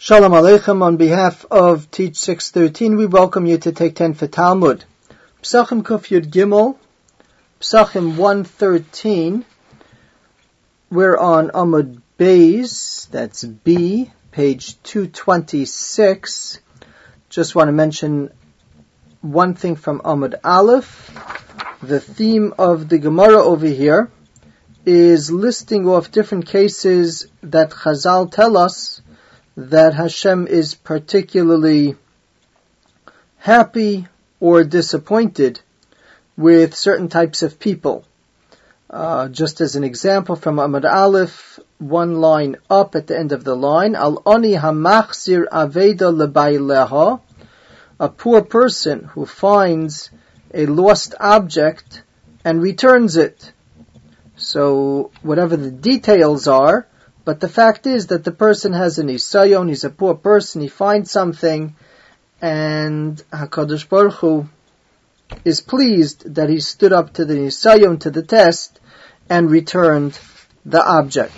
Shalom Aleichem. On behalf of Teach 613, we welcome you to Take 10 for Talmud. Psachim Kuf Yud Gimel, Psachim 113. We're on Amud Beis, that's B, page 226. Just want to mention one thing from Amud Aleph. The theme of the Gemara over here is listing off different cases that Chazal tell us that Hashem is particularly happy or disappointed with certain types of people. Just as an example from Amud Aleph, one line up at the end of the line, Al Oni Hamachzir Aveda Lebaileha, a poor person who finds a lost object and returns it. So whatever the details are, but the fact is that the person has an isayon, he's a poor person, he finds something, and HaKadosh Baruch Hu is pleased that he stood up to the isayon, to the test, and returned the object.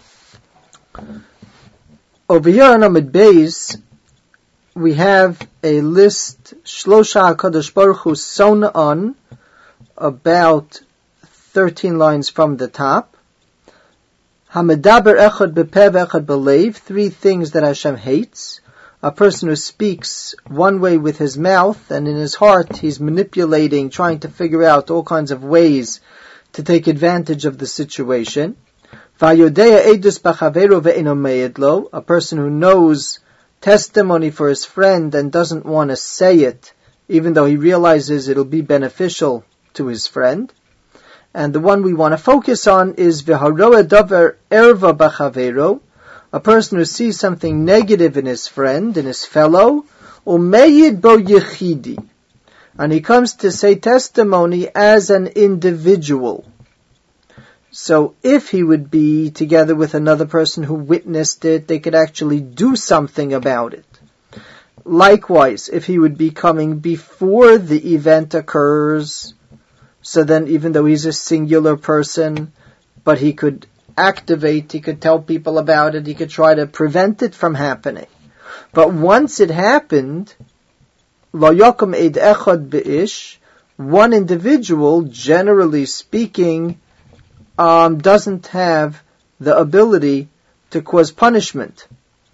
Over here on Amud Beis, we have a list, Shlosha HaKadosh Baruch Hu Sona'an, about 13 lines from the top. Hamedaber echad bepev echad belev, three things that Hashem hates. A person who speaks one way with his mouth, and in his heart he's manipulating, trying to figure out all kinds of ways to take advantage of the situation. Vayodea edus b'chaveru ve'eno me'ed lo, a person who knows testimony for his friend and doesn't want to say it, even though he realizes it'll be beneficial to his friend. And the one we want to focus on is v'haroa davar erva b'chavero, a person who sees something negative in his friend, in his fellow, umeyid bo yechidi, and he comes to say testimony as an individual. So if he would be together with another person who witnessed it, they could actually do something about it. Likewise, if he would be coming before the event occurs, so then even though he's a singular person, but he could activate, he could tell people about it, he could try to prevent it from happening. But once it happened, lo yokum eid echad beish, one individual, generally speaking, doesn't have the ability to cause punishment.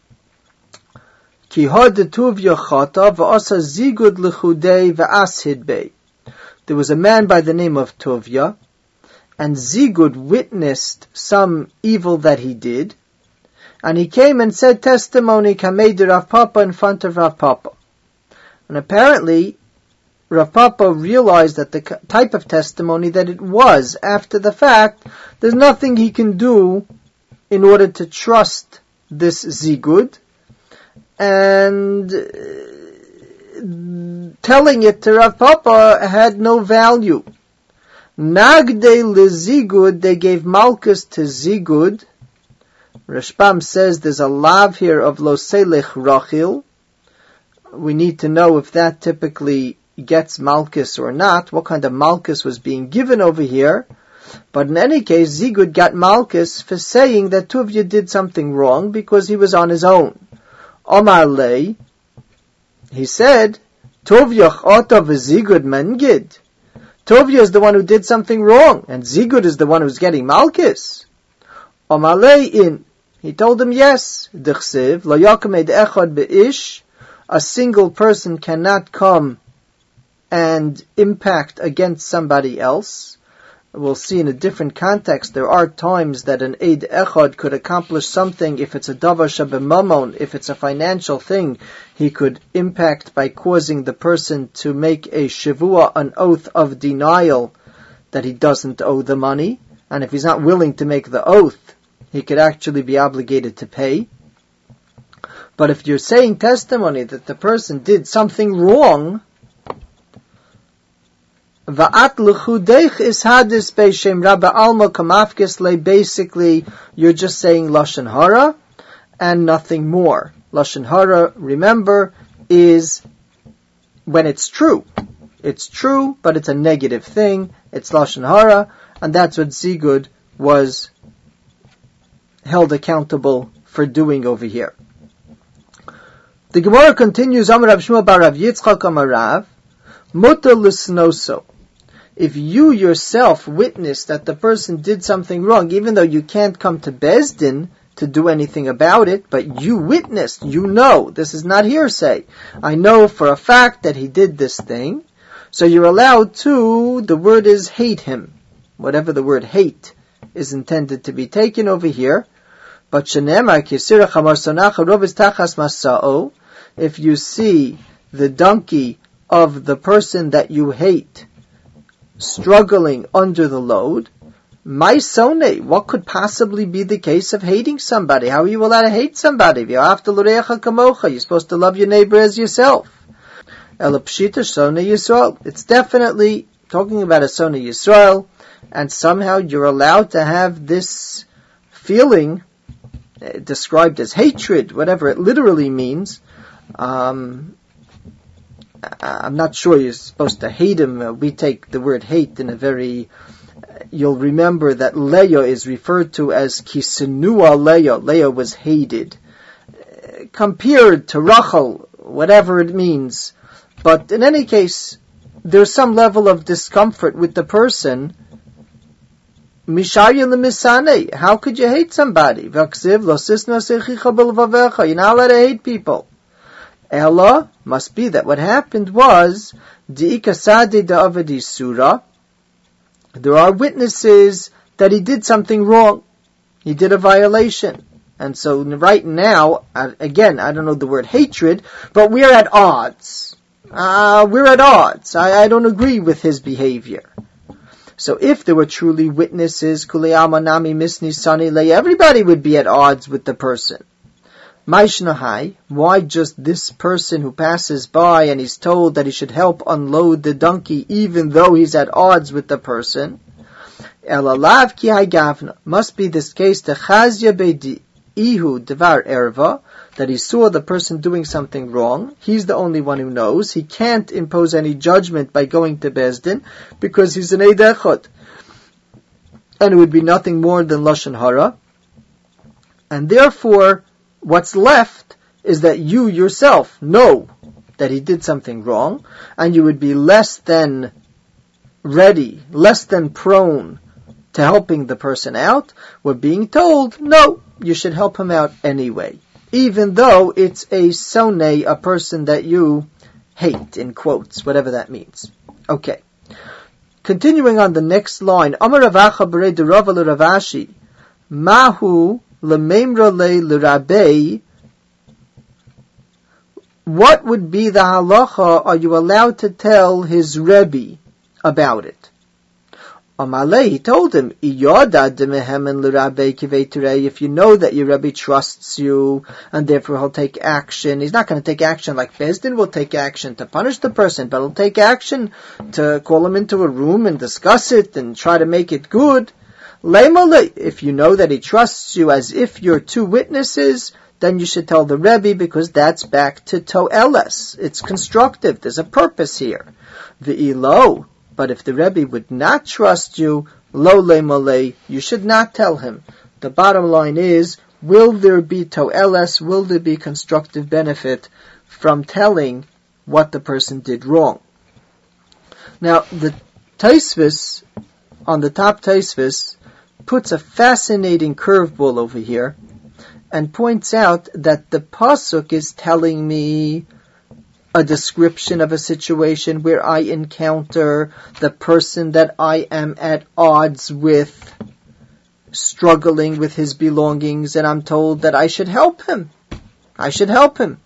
Ki had tuvya chata v'asa zigud lechudei v'ashid bei. There was a man by the name of Tovia, and Zigud witnessed some evil that he did, and he came and said testimony kamei Rav Papa in front of Rav Papa. And apparently, Rav Papa realized that the type of testimony that it was after the fact, there's nothing he can do in order to trust this Zigud, and telling it to Rav Papa had no value. Nagde lezigud, they gave malchus to Zigud. Rashbam says there's a lav here of lo selech rachil. We need to know if that typically gets malchus or not, what kind of malchus was being given over here. But in any case, Zigud got malchus for saying that Tuvia did something wrong because he was on his own. Omar lei, he said, Tovia chata v'Zigud mengid. Tovia is the one who did something wrong, and Zigud is the one who's getting malchus. Omalei in. He told him yes. D'chsev lo yakum eid echad beish. A single person cannot come and impact against somebody else. We'll see in a different context, there are times that an Eid Echad could accomplish something if it's a Davar Shabemamon, if it's a financial thing, he could impact by causing the person to make a Shavua, an oath of denial that he doesn't owe the money, and if he's not willing to make the oath, he could actually be obligated to pay. But if you're saying testimony that the person did something wrong, basically, you're just saying Lashon Hara and nothing more. Lashon Hara, remember, is when it's true. It's true, but it's a negative thing. It's Lashon Hara, and that's what Zigud was held accountable for doing over here. The Gemara continues, Amar Rav Shmuel bar Rav Yitzchak Amar Rav, Mutar l'snoso. If you yourself witness that the person did something wrong, even though you can't come to Beis Din to do anything about it, but you witnessed, you know, this is not hearsay. I know for a fact that he did this thing, so you're allowed to, the word is hate him. Whatever the word hate is intended to be taken over here. But shenemar kisira chamar sonacha robis tachas masao, if you see the donkey of the person that you hate struggling under the load, my sone, what could possibly be the case of hating somebody? How are you allowed to hate somebody? You're supposed to love your neighbor as yourself. It's definitely talking about a Sona Yisrael, and somehow you're allowed to have this feeling described as hatred, whatever it literally means. I'm not sure you're supposed to hate him. We take the word hate in a very... You'll remember that Leah is referred to as Kisenua Leah. Leah was hated. Compared to Rachel, whatever it means. But in any case, there's some level of discomfort with the person. Mishaya lemisane. How could you hate somebody? You're not allowed to hate people. Ella, must be that what happened was, there are witnesses that he did something wrong. He did a violation. And so right now, again, I don't know the word hatred, but we're at odds. I don't agree with his behavior. So if there were truly witnesses, everybody would be at odds with the person. Why just this person who passes by and he's told that he should help unload the donkey even though he's at odds with the person? Must be this case, that he saw the person doing something wrong. He's the only one who knows. He can't impose any judgment by going to Beis Din because he's an Eid Echad. And it would be nothing more than Lashon Hara. And therefore, what's left is that you yourself know that he did something wrong, and you would be less than ready, less than prone to helping the person out. We're being told, no, you should help him out anyway, even though it's a sone, a person that you hate, in quotes, whatever that means. Okay. Continuing on the next line, Amar Rav Acha b'rei de Rava le Rav Ashi, Mahu L'meimra le l'rabei, what would be the halacha? Are you allowed to tell his Rebbe about it? Amalei, he told him, if you know that your Rebbe trusts you, and therefore he'll take action. He's not going to take action like Beis Din will take action to punish the person, but he'll take action to call him into a room and discuss it and try to make it good. If you know that he trusts you as if you're two witnesses, then you should tell the Rebbe, because that's back to to'eles. It's constructive. There's a purpose here. Ve'ilo, but if the Rebbe would not trust you, lo le'malei, you should not tell him. The bottom line is, will there be to'eles, will there be constructive benefit from telling what the person did wrong? Now, the Tosfos, on the top Tosfos, puts a fascinating curveball over here and points out that the pasuk is telling me a description of a situation where I encounter the person that I am at odds with, struggling with his belongings, and I'm told that I should help him. I should help him.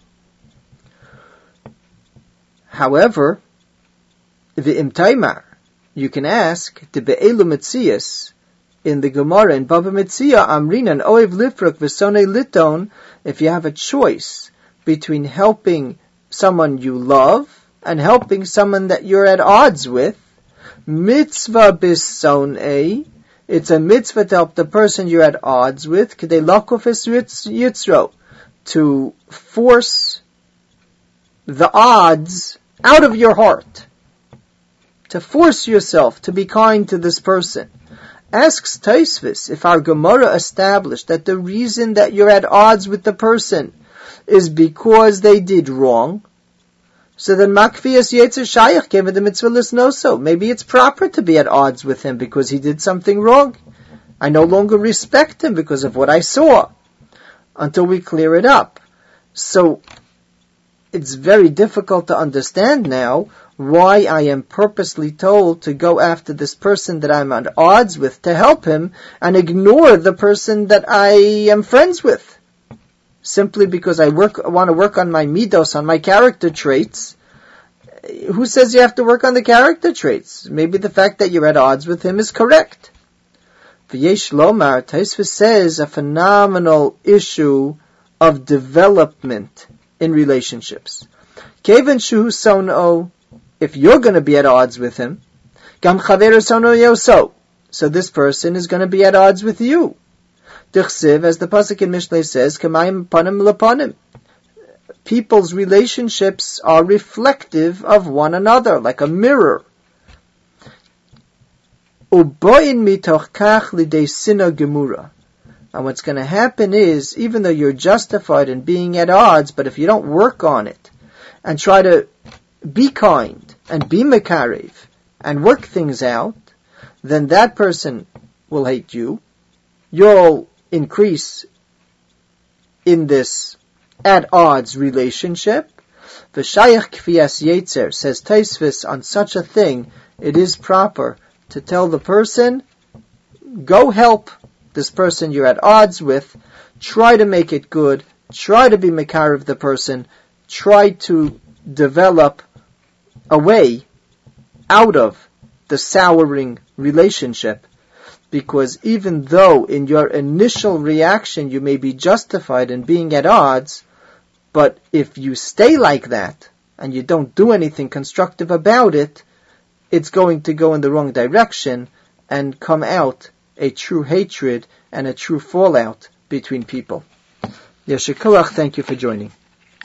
However, v'im taimar, you can ask, de be'elu metzias, in the Gemara, in Bava Metzia, Amrinan, Oev Lifruk, Vesone Liton, if you have a choice between helping someone you love and helping someone that you're at odds with, mitzvah bisone, it's a mitzvah to help the person you're at odds with, k'dei lakofes yitzro, to force the odds out of your heart, to force yourself to be kind to this person. Asks Tosfos, if our Gemara established that the reason that you're at odds with the person is because they did wrong, so then Makfiyas Yetzer Shayach gave the mitzvah lisnoso. Maybe it's proper to be at odds with him because he did something wrong. I no longer respect him because of what I saw, until we clear it up. So it's very difficult to understand now why I am purposely told to go after this person that I'm at odds with to help him and ignore the person that I am friends with. Simply because I want to work on my midos, on my character traits. Who says you have to work on the character traits? Maybe the fact that you're at odds with him is correct. V'yesh lomar, Tosfos says, a phenomenal issue of development in relationships. Kevan shu sono, if you're going to be at odds with him, gam chaver sono yoso, so this person is going to be at odds with you. Dichsiv, as the pasuk in Mishlei says, kamayim panim lepanim. People's relationships are reflective of one another, like a mirror. Uboin mitoch kach lidei sina gemura. And what's going to happen is, even though you're justified in being at odds, but if you don't work on it, and try to be kind, and be mekarev, and work things out, then that person will hate you. You'll increase in this at odds relationship. V'shayach kfiyas yetzer, says Tosfos, on such a thing, it is proper to tell the person, go help this person you're at odds with, try to make it good, try to be mekarev the person, try to develop a way out of the souring relationship. Because even though in your initial reaction you may be justified in being at odds, but if you stay like that and you don't do anything constructive about it, it's going to go in the wrong direction and come out a true hatred and a true fallout between people. Yeshikuach, thank you for joining.